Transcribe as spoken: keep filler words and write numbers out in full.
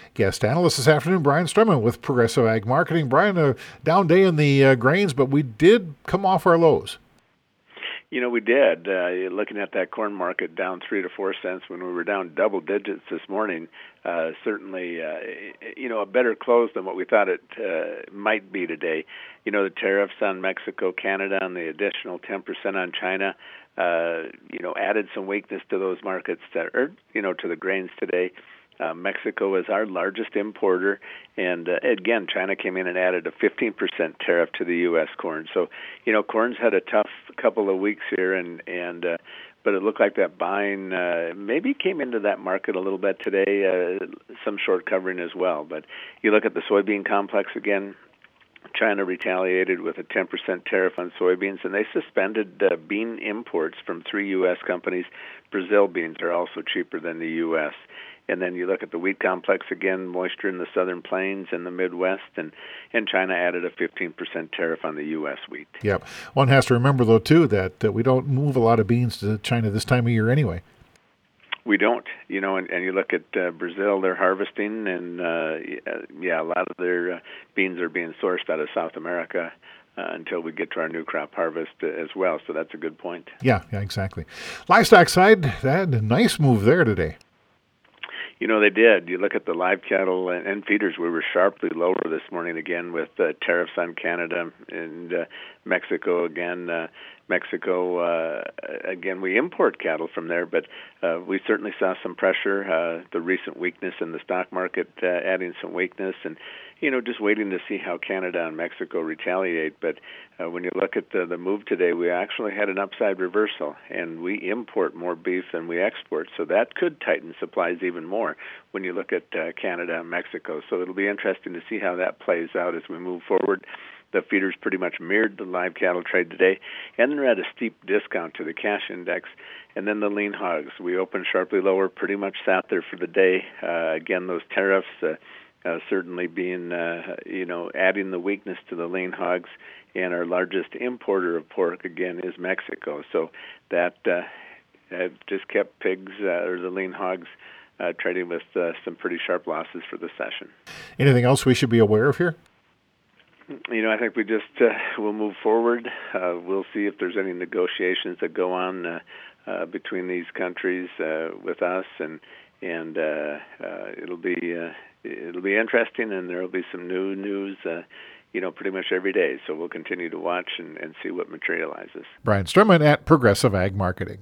Guest analyst this afternoon, Brian Strumman with Progressive Ag Marketing. Brian, a down day in the uh, grains, but we did come off our lows. You know, we did. Uh, looking at that corn market down three to four cents when we were down double digits this morning, uh, certainly, uh, you know, a better close than what we thought it uh, might be today. You know, the tariffs on Mexico, Canada, and the additional ten percent on China, uh, you know, added some weakness to those markets, that, or, you know, to the grains today. Uh, Mexico is our largest importer, and uh, again, China came in and added a fifteen percent tariff to the U S corn. So, you know, corn's had a tough couple of weeks here, and and uh, but it looked like that buying uh, maybe came into that market a little bit today, uh, some short covering as well. But you look at the soybean complex again. China retaliated with a ten percent tariff on soybeans, and they suspended uh, bean imports from three U S companies. Brazil beans are also cheaper than the U S And then you look at the wheat complex again, moisture in the southern plains and the Midwest, and, and China added a fifteen percent tariff on the U S wheat. Yep. One has to remember, though, too, that, that we don't move a lot of beans to China this time of year anyway. We don't, you know, and, and you look at uh, Brazil, they're harvesting, and, uh, yeah, a lot of their uh, beans are being sourced out of South America uh, until we get to our new crop harvest uh, as well, so that's a good point. Yeah, yeah, exactly. Livestock side, that had a nice move there today. You know, they did. You look at the live cattle and, and feeders, we were sharply lower this morning again with uh, tariffs on Canada and uh, Mexico again. Uh, Mexico, uh, again, we import cattle from there, but uh, we certainly saw some pressure. Uh, the recent weakness in the stock market uh, adding some weakness, and, you know, just waiting to see how Canada and Mexico retaliate. But uh, when you look at the, the move today, we actually had an upside reversal, and we import more beef than we export, so that could tighten supplies even more when you look at uh, Canada and Mexico. So it'll be interesting to see how that plays out as we move forward. The feeders pretty much mirrored the live cattle trade today, and they're at a steep discount to the cash index. And then the lean hogs, we opened sharply lower, pretty much sat there for the day. Uh, again, those tariffs uh, uh, certainly being, uh, you know, adding the weakness to the lean hogs. And our largest importer of pork, again, is Mexico. So that uh, just kept pigs, uh, or the lean hogs, uh, trading with uh, some pretty sharp losses for the session. Anything else we should be aware of here? You know, I think we just uh, will move forward. Uh, we'll see if there's any negotiations that go on uh, uh, between these countries uh, with us, and and uh, uh, it'll be uh, it'll be interesting, and there will be some new news, uh, you know, pretty much every day. So we'll continue to watch and, and see what materializes. Brian Strumman at Progressive Ag Marketing.